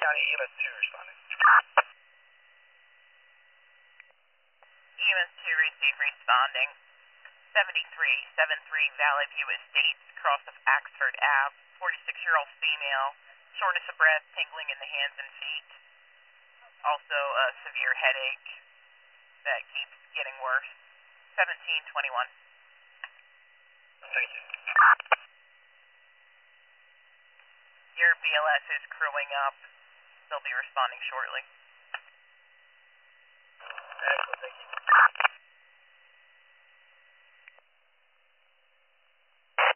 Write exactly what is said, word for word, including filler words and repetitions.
County E M S two responding. E M S two received responding. seventy-three seventy-three Valley View Estates, cross of Axford Avenue, forty-six-year-old female, shortness of breath, tingling in the hands and feet. Also a severe headache that keeps getting worse. seventeen twenty-one. Thank you. Your B L S is crewing up. They'll be responding shortly.